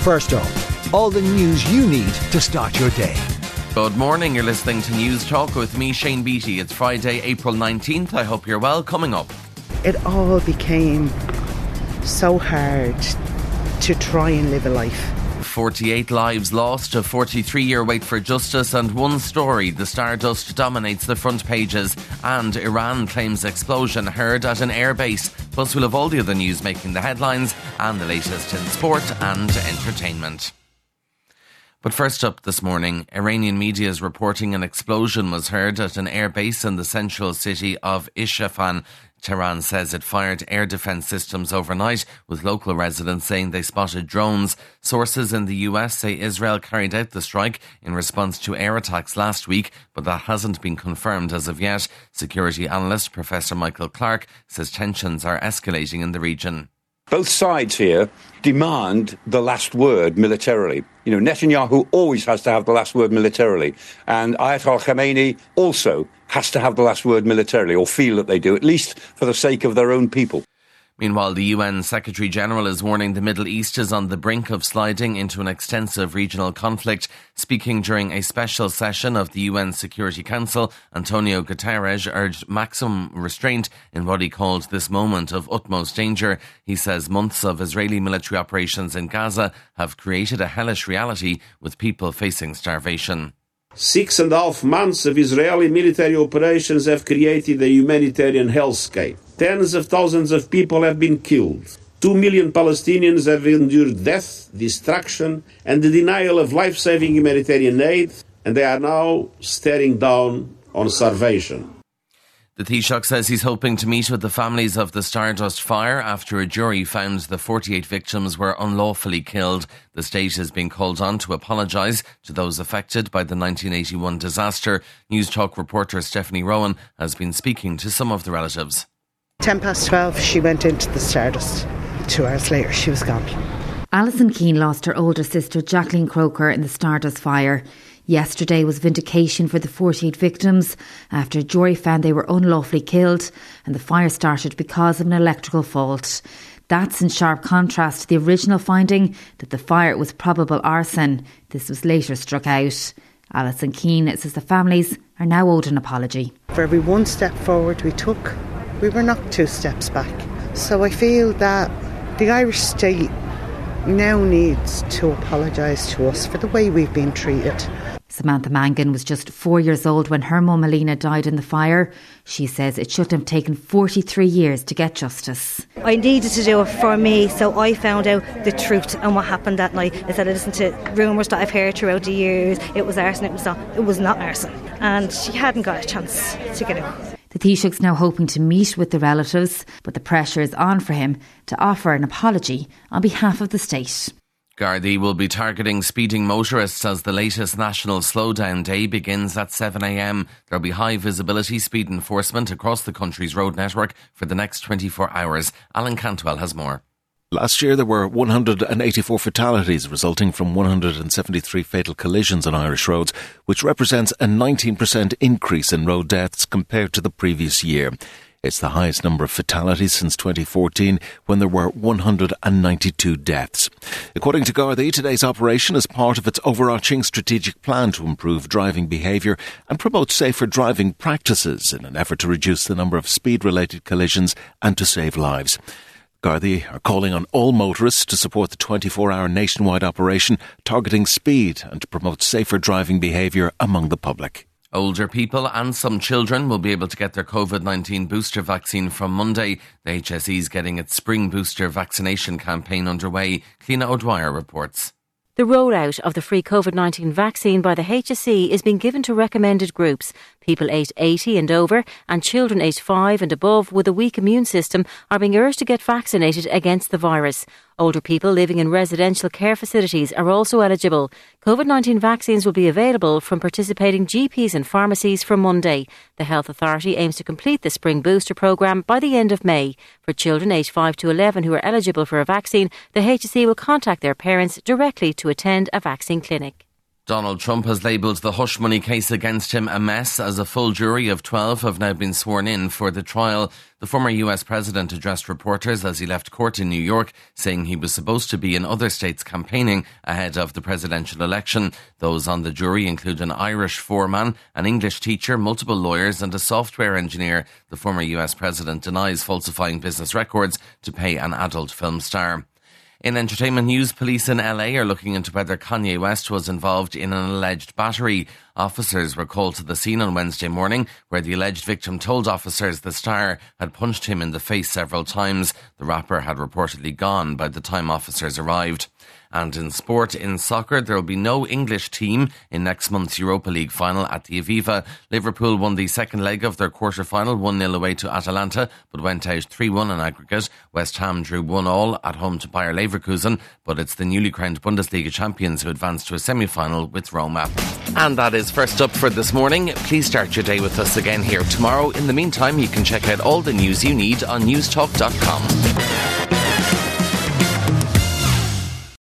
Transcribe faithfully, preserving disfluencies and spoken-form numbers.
First up, all the news you need to start your day. Good morning, you're listening to News Talk with me, Shane Beattie. It's Friday, April nineteenth. I hope you're well. Coming up, it all became so hard to try and live a life. forty-eight lives lost, a forty-three-year wait for justice, and one story. The Stardust dominates the front pages, and Iran claims explosion heard at an airbase. Plus, we'll have all the other news making the headlines and the latest in sport and entertainment. But first up this morning, Iranian media is reporting an explosion was heard at an airbase in the central city of Isfahan. Tehran says it fired air defence systems overnight, with local residents saying they spotted drones. Sources in the U S say Israel carried out the strike in response to air attacks last week, but that hasn't been confirmed as of yet. Security analyst Professor Michael Clark says tensions are escalating in the region. Both sides here demand the last word militarily. You know, Netanyahu always has to have the last word militarily. And Ayatollah Khamenei also has to have the last word militarily, or feel that they do, at least for the sake of their own people. Meanwhile, the U N Secretary-General is warning the Middle East is on the brink of sliding into an extensive regional conflict. Speaking during a special session of the U N Security Council, Antonio Guterres urged maximum restraint in what he called this moment of utmost danger. He says months of Israeli military operations in Gaza have created a hellish reality with people facing starvation. Six and a half months of Israeli military operations have created a humanitarian hellscape. Tens of thousands of people have been killed. Two million Palestinians have endured death, destruction, and the denial of life-saving humanitarian aid, and they are now staring down on starvation. The Taoiseach says he's hoping to meet with the families of the Stardust fire after a jury found the forty-eight victims were unlawfully killed. The state is being called on to apologise to those affected by the nineteen eighty-one disaster. News Talk reporter Stephanie Rowan has been speaking to some of the relatives. Ten past twelve, she went into the Stardust. Two hours later, she was gone. Alison Keane lost her older sister Jacqueline Croker in the Stardust fire. Yesterday was vindication for the forty-eight victims after a jury found they were unlawfully killed and the fire started because of an electrical fault. That's in sharp contrast to the original finding that the fire was probable arson. This was later struck out. Alison Keane says the families are now owed an apology. For every one step forward we took, we were knocked two steps back. So I feel that the Irish state now needs to apologise to us for the way we've been treated. Samantha Mangan was just four years old when her mum Alina died in the fire. She says it shouldn't have taken forty-three years to get justice. I needed to do it for me, so I found out the truth and what happened that night. Instead of listening to rumours that I've heard throughout the years, it was arson, it was not, it was not arson. And she hadn't got a chance to get out. The Taoiseach's now hoping to meet with the relatives, but the pressure is on for him to offer an apology on behalf of the state. Gardaí will be targeting speeding motorists as the latest National Slowdown Day begins at seven a.m. There'll be high visibility speed enforcement across the country's road network for the next twenty-four hours. Alan Cantwell has more. Last year there were one hundred eighty-four fatalities resulting from one hundred seventy-three fatal collisions on Irish roads, which represents a nineteen percent increase in road deaths compared to the previous year. It's the highest number of fatalities since twenty fourteen, when there were one hundred ninety-two deaths. According to Gardaí, today's operation is part of its overarching strategic plan to improve driving behaviour and promote safer driving practices in an effort to reduce the number of speed-related collisions and to save lives. Gardaí are calling on all motorists to support the twenty-four hour nationwide operation targeting speed and to promote safer driving behaviour among the public. Older people and some children will be able to get their covid nineteen booster vaccine from Monday. The H S E is getting its spring booster vaccination campaign underway. Cliona O'Dwyer reports. The rollout of the free covid nineteen vaccine by the H S E is being given to recommended groups. People aged eighty and over and children aged five and above with a weak immune system are being urged to get vaccinated against the virus. Older people living in residential care facilities are also eligible. covid nineteen vaccines will be available from participating G Ps and pharmacies from Monday. The Health Authority aims to complete the spring booster programme by the end of May. For children aged five to eleven who are eligible for a vaccine, the H S E will contact their parents directly to attend a vaccine clinic. Donald Trump has labelled the hush money case against him a mess, as a full jury of twelve have now been sworn in for the trial. The former U S president addressed reporters as he left court in New York, saying he was supposed to be in other states campaigning ahead of the presidential election. Those on the jury include an Irish foreman, an English teacher, multiple lawyers and a software engineer. The former U S president denies falsifying business records to pay an adult film star. In entertainment news, police in L A are looking into whether Kanye West was involved in an alleged battery. Officers were called to the scene on Wednesday morning, where the alleged victim told officers the star had punched him in the face several times. The rapper had reportedly gone by the time officers arrived. And in sport, in soccer, there will be no English team in next month's Europa League final at the Aviva. Liverpool won the second leg of their quarter-final, one nil away to Atalanta, but went out three one in aggregate. West Ham drew one all at home to Bayer Leverkusen, but it's the newly crowned Bundesliga champions who advanced to a semi-final with Roma. And that is first up for this morning. Please start your day with us again here tomorrow. In the meantime, you can check out all the news you need on newstalk dot com.